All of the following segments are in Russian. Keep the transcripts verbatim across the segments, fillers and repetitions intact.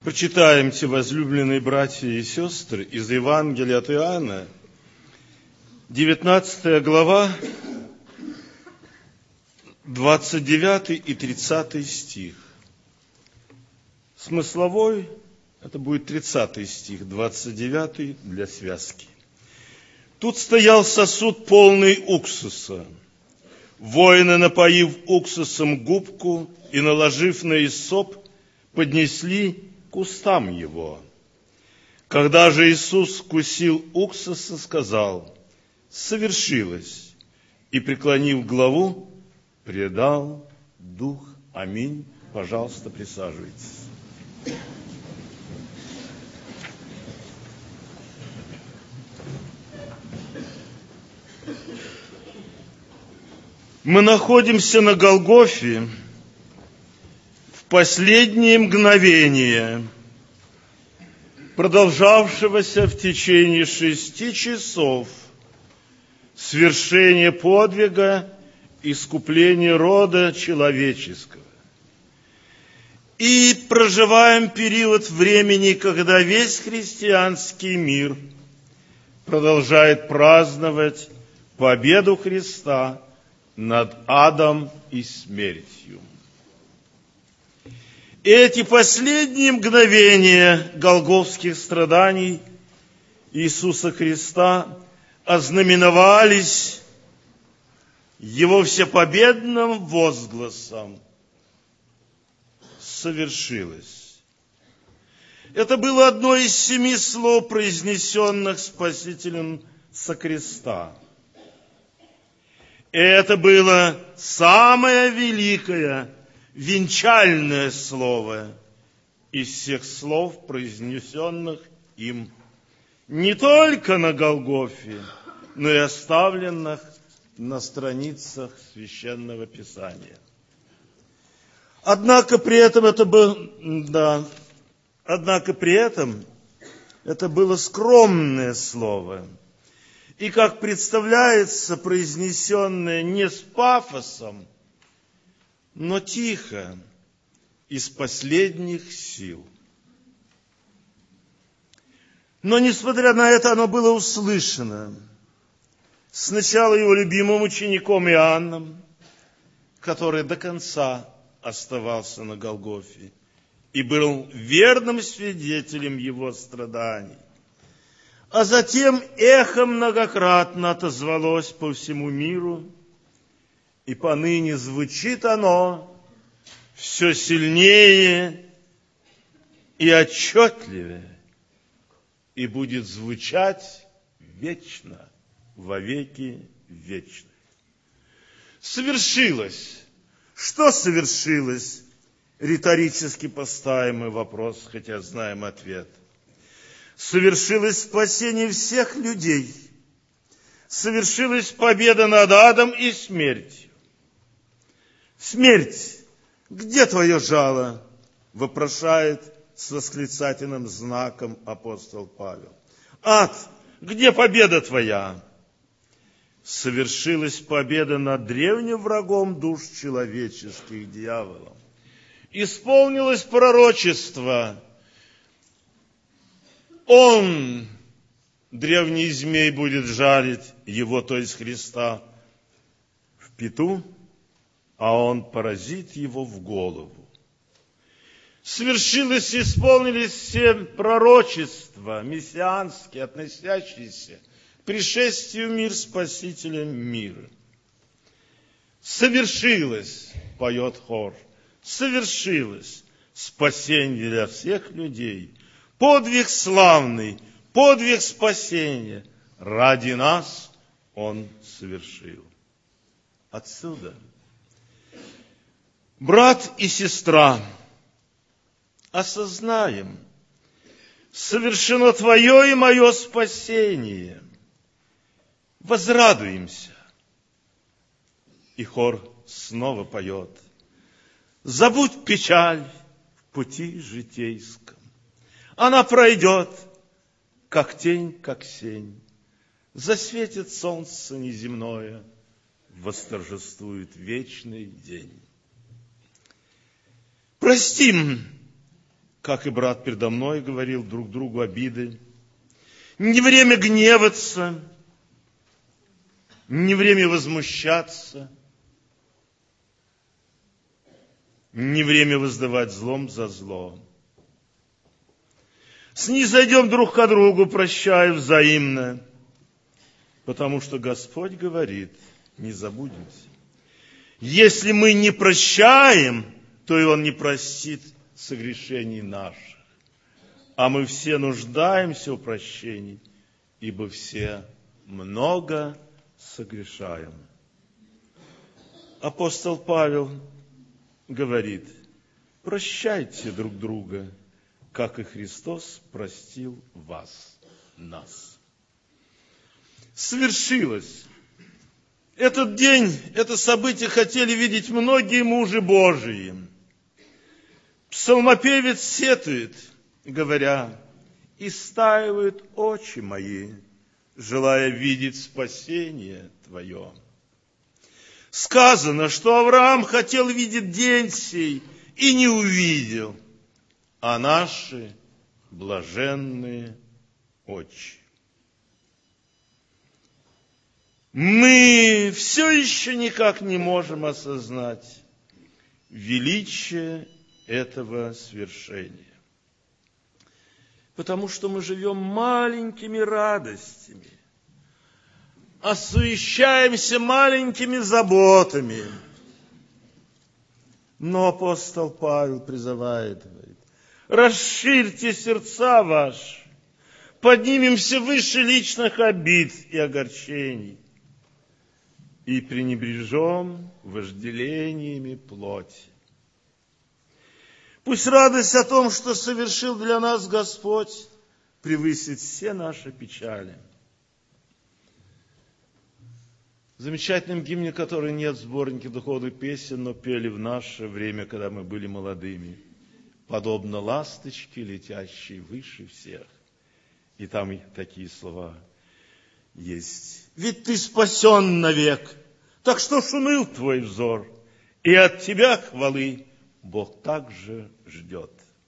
Прочитаемте, возлюбленные братья и сестры, из Евангелия от Иоанна, девятнадцатая глава, двадцать девятый и тридцатый стих. Смысловой, это будет тридцатый стих, двадцать девятый для связки. Тут стоял сосуд, полный уксуса. Воины, напоив уксусом губку и наложив на иссоп, поднесли к устам его. Когда же Иисус вкусил уксуса, сказал: совершилось, и, преклонив главу, предал дух. Аминь. Пожалуйста, присаживайтесь. Мы находимся на Голгофе в последние мгновения, продолжавшегося в течение шести часов свершения подвига искупления рода человеческого. И проживаем период времени, когда весь христианский мир продолжает праздновать победу Христа над адом и смертью. Эти последние мгновения голгофских страданий Иисуса Христа ознаменовались Его всепобедным возгласом: совершилось. Это было одно из семи слов, произнесенных Спасителем со креста. Это было самое великое, венчальное слово из всех слов, произнесенных им не только на Голгофе, но и оставленных на страницах Священного Писания. Однако при этом это было, да, однако при этом это было скромное слово. И, как представляется, произнесенное не с пафосом, но тихо, из последних сил. Но, несмотря на это, оно было услышано сначала его любимым учеником Иоанном, который до конца оставался на Голгофе и был верным свидетелем его страданий. А затем эхо многократно отозвалось по всему миру, и поныне звучит оно все сильнее и отчетливее, и будет звучать вечно, во веки вечных. Совершилось. Что совершилось? Риторически поставимый вопрос, хотя знаем ответ. Совершилось спасение всех людей. Совершилась победа над адом и смертью. Смерть, где твое жало? Вопрошает с восклицательным знаком апостол Павел. Ад, где победа твоя? Совершилась победа над древним врагом душ человеческих, дьяволом. Исполнилось пророчество. Он, древний змей, будет жарить его, то есть Христа, в пяту, а он поразит его в голову. Свершилось, исполнились все пророчества мессианские, относящиеся к пришествию в мир Спасителя мира. Совершилось, поет хор, совершилось спасение для всех людей. Подвиг славный, подвиг спасения ради нас Он совершил. Отсюда, брат и сестра, осознаем, совершено Твое и мое спасение. Возрадуемся. И хор снова поет: забудь печаль в пути житейском. Она пройдет, как тень, как сень. Засветит солнце неземное, восторжествует вечный день. Простим как и брат передо мной говорил, друг другу обиды. Не время гневаться, не время возмущаться, не время воздавать злом за зло. Снизойдем друг к другу, прощая взаимно, потому что Господь говорит, не забудемся. Если мы не прощаем, то и Он не простит согрешений наших. А мы все нуждаемся в прощении, ибо все много согрешаем. Апостол Павел говорит, прощайте друг друга, как и Христос простил вас, нас. Свершилось. Этот день, это событие хотели видеть многие мужи Божии. Псалмопевец сетует, говоря, «Истаивают очи мои, желая видеть спасение Твое». Сказано, что Авраам хотел видеть день сей и не увидел, а наши блаженные очи. Мы все еще никак не можем осознать величие этого свершения. Потому что мы живем маленькими радостями, освещаемся маленькими заботами. Но апостол Павел призывает, говорит, расширьте сердца ваши, поднимемся выше личных обид и огорчений и пренебрежем вожделениями плоти. Пусть радость о том, что совершил для нас Господь, превысит все наши печали. В замечательном гимне, который нет в сборнике духовных песен, но пели в наше время, когда мы были молодыми, подобно ласточке, летящей выше всех. И там такие слова есть. Ведь ты спасен навек, так что ж уныл твой взор, и от тебя хвалы Бог также ждет.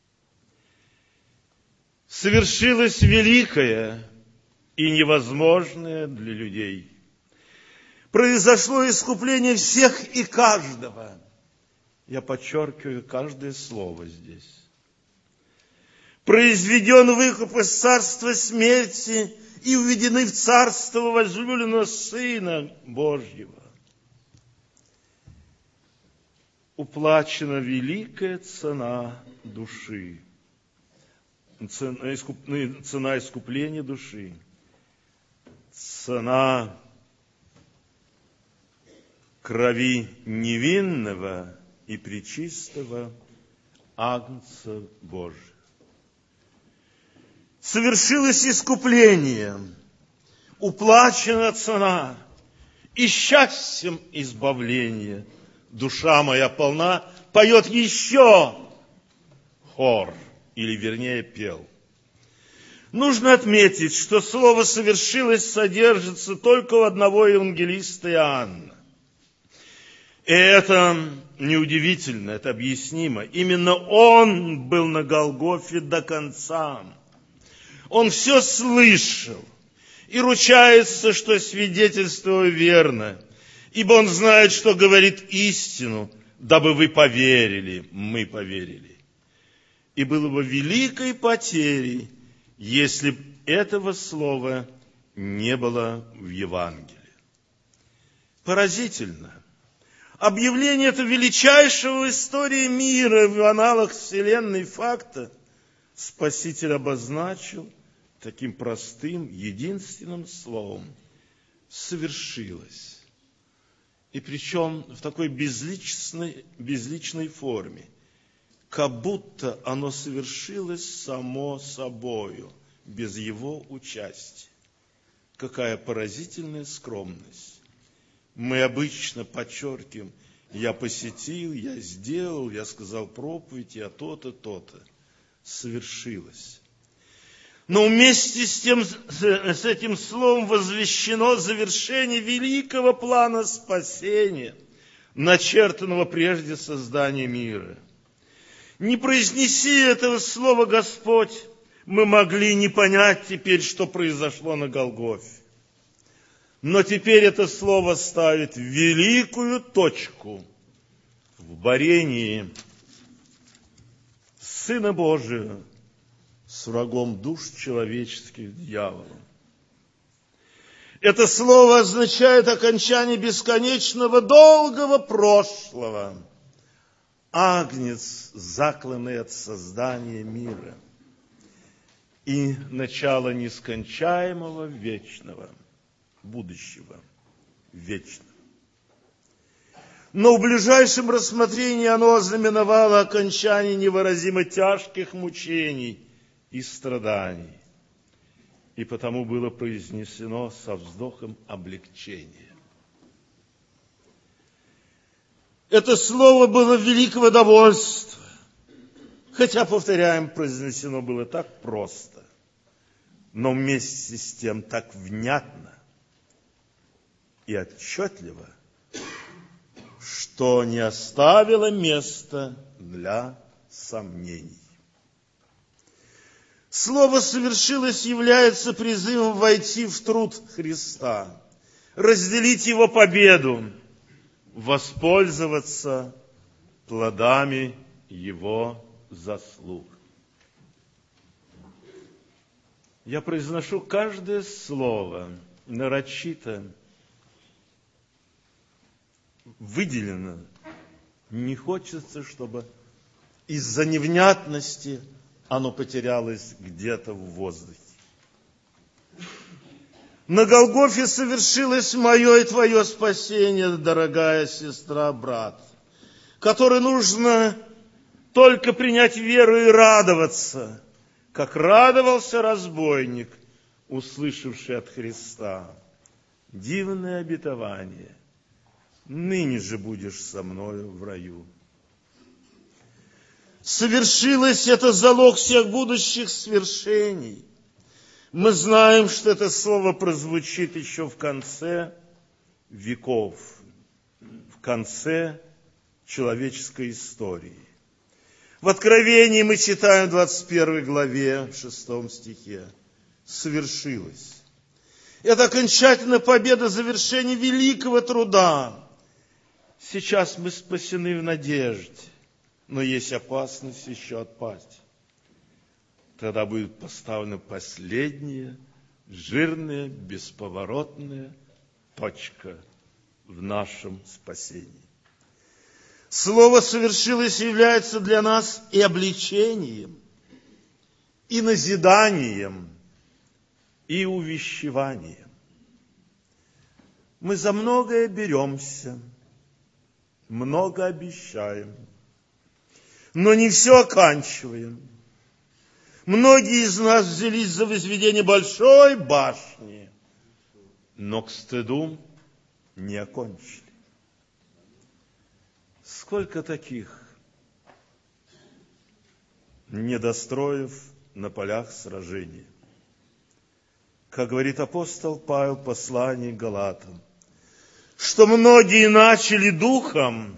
Совершилось великое и невозможное для людей. Произошло искупление всех и каждого. Я подчеркиваю каждое слово здесь. Произведен выкуп из царства смерти и уведены в царство возлюбленного Сына Божьего. Уплачена великая цена души, цена, искуп, цена искупления души, цена крови невинного и пречистого Агнца Божия. Совершилось искупление, уплачена цена, и счастьем избавления душа моя полна, поет еще хор, или вернее пел. Нужно отметить, что слово «совершилось» содержится только у одного евангелиста Иоанна. И это неудивительно, это объяснимо. Именно он был на Голгофе до конца. Он все слышал и ручается, что свидетельство верно, ибо он знает, что говорит истину, дабы вы поверили, мы поверили. И было бы великой потерей, если бы этого слова не было в Евангелии. Поразительно. Объявление этого величайшего в истории мира в аналах Вселенной факта Спаситель обозначил таким простым, единственным словом «совершилось». И причем в такой безличной, безличной форме, как будто оно совершилось само собою, без его участия. Какая поразительная скромность. Мы обычно подчеркиваем, я посетил, я сделал, я сказал проповедь, я то-то, то-то. Совершилось. Но вместе с, тем, с этим словом возвещено завершение великого плана спасения, начертанного прежде создания мира. Не произнеси этого слова Господь, мы могли не понять теперь, что произошло на Голгофе. Но теперь это слово ставит великую точку в борении Сына Божия с врагом душ человеческих, дьяволом. Это слово означает окончание бесконечного долгого прошлого. Агнец, закланный от создания мира, и начало нескончаемого вечного, будущего, вечного. Но в ближайшем рассмотрении оно ознаменовало окончание невыразимо тяжких мучений и страданий, и потому было произнесено со вздохом облегчения. Это слово было великого довольства, хотя, повторяем, произнесено было так просто, но вместе с тем так внятно и отчетливо, что не оставило места для сомнений. Слово «совершилось» является призывом войти в труд Христа, разделить Его победу, воспользоваться плодами Его заслуг. Я произношу каждое слово нарочито, выделено. Не хочется, чтобы из-за невнятности оно потерялось где-то в воздухе. На Голгофе совершилось мое и твое спасение, дорогая сестра, брат, которой нужно только принять веру и радоваться, как радовался разбойник, услышавший от Христа: дивное обетование, ныне же будешь со мною в раю. Совершилось — это залог всех будущих свершений. Мы знаем, что это слово прозвучит еще в конце веков, в конце человеческой истории. В Откровении мы читаем в двадцать первой главе, в шестом стихе: «Совершилось». Это окончательная победа, завершение великого труда. Сейчас мы спасены в надежде, но есть опасность еще отпасть. Тогда будет поставлена последняя, жирная, бесповоротная точка в нашем спасении. Слово «совершилось» является для нас и обличением, и назиданием, и увещеванием. Мы за многое беремся, много обещаем, но не все оканчиваем. Многие из нас взялись за возведение большой башни, но к стыду не окончили. Сколько таких недостроев на полях сражения? Как говорит апостол Павел в послании к Галатам, что многие начали духом,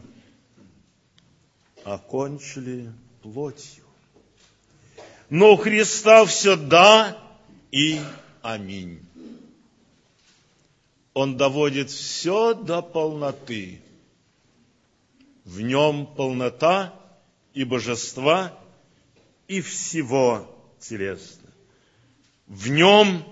а кончили плотью. Но у Христа все да и аминь. Он доводит все до полноты. В нем полнота и божества, и всего телесного. В нем,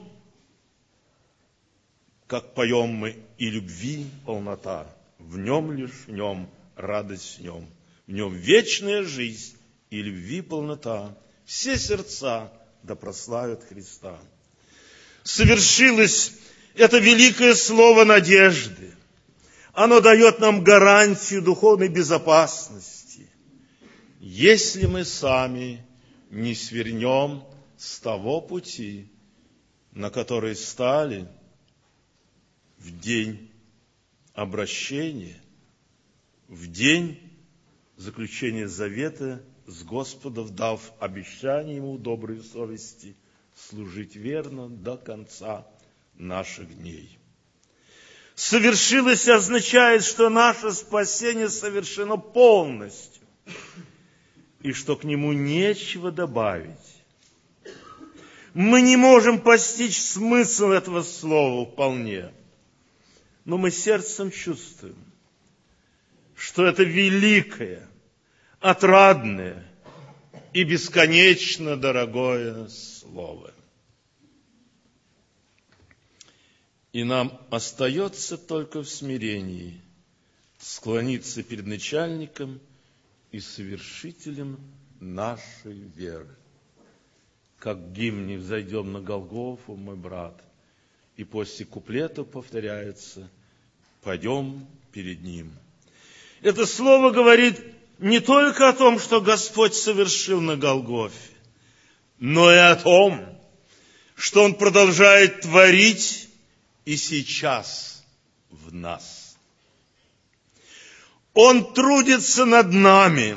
как поем мы, и любви полнота. В нем лишь, в нем радость в нем. В нем вечная жизнь и любви полнота. Все сердца да прославят Христа. Совершилось это великое слово надежды. Оно дает нам гарантию духовной безопасности, если мы сами не свернем с того пути, на который стали в день обращения, в день заключения завета с Господом, дав обещание Ему доброй совести служить верно до конца наших дней. Совершилось означает, что наше спасение совершено полностью. и что к нему нечего добавить. Мы не можем постичь смысл этого слова вполне, но мы сердцем чувствуем, что это великое, отрадное и бесконечно дорогое слово. И нам остается только в смирении склониться перед начальником и совершителем нашей веры. Как в гимне «Взойдем на Голгофу, мой брат», и после куплета повторяется «Пойдем перед Ним». Это слово говорит не только о том, что Господь совершил на Голгофе, но и о том, что Он продолжает творить и сейчас в нас. Он трудится над нами.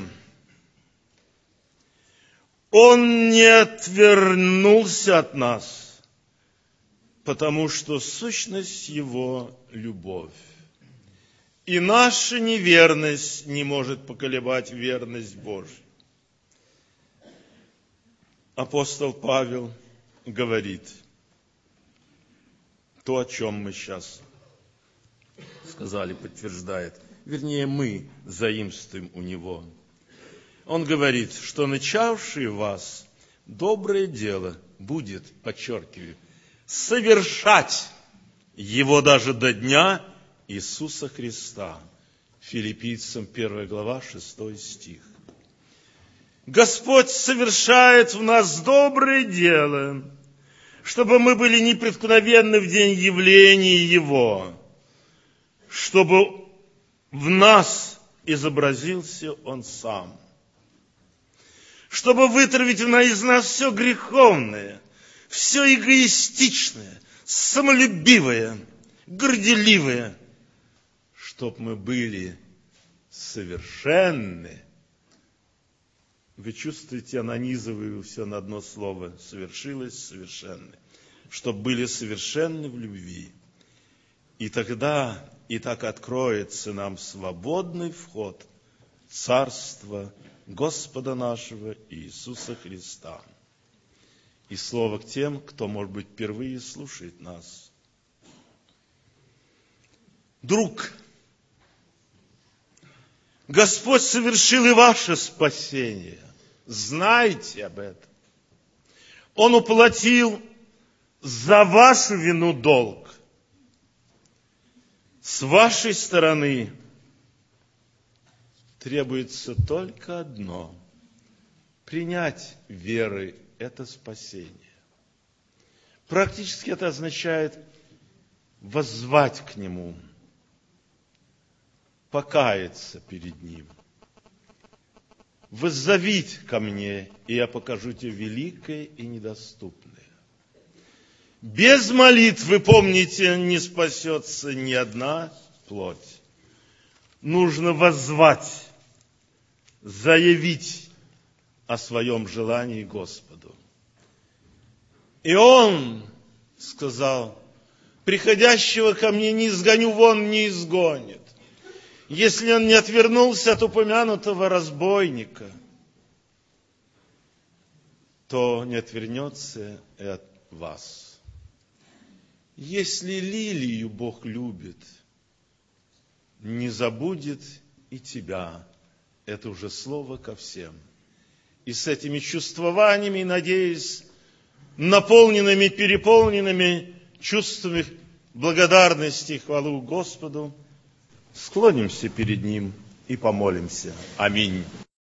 Он не отвернулся от нас, потому что сущность Его – любовь. И наша неверность не может поколебать верность Божью. Апостол Павел говорит то, о чем мы сейчас сказали, подтверждает. Вернее, мы заимствуем у него. Он говорит, что начавший в вас доброе дело будет, подчеркиваю, совершать его даже до дня Иисуса Христа. Филиппийцам первая глава, шестой стих. Господь совершает в нас доброе дело, чтобы мы были непреткновенны в день явления Его, чтобы в нас изобразился Он Сам, чтобы вытравить из нас все греховное, все эгоистичное, самолюбивое, горделивое, чтоб мы были совершенны. Вы чувствуете, я нанизываю все на одно слово. Совершилось, совершенны. Чтоб были совершенны в любви. И тогда и так откроется нам свободный вход в Царство Господа нашего Иисуса Христа. И слово к тем, кто, может быть, впервые слушает нас. Друг, Господь совершил и ваше спасение. Знайте об этом. Он уплатил за вашу вину долг. С вашей стороны требуется только одно – принять верой это спасение. Практически это означает воззвать к Нему, покаяться перед Ним. Воззовите ко мне, и я покажу тебе великое и недоступное. Без молитвы, помните, не спасется ни одна плоть. Нужно воззвать, заявить о своем желании Господу. И Он сказал, приходящего ко мне не изгоню вон, не изгонит. Если он не отвернулся от упомянутого разбойника, то не отвернется и от вас. Если лилию Бог любит, не забудет и тебя. Это уже слово ко всем. И с этими чувствованиями, надеюсь, наполненными, переполненными чувствами благодарности и хвалу Господу, склонимся перед Ним и помолимся. Аминь.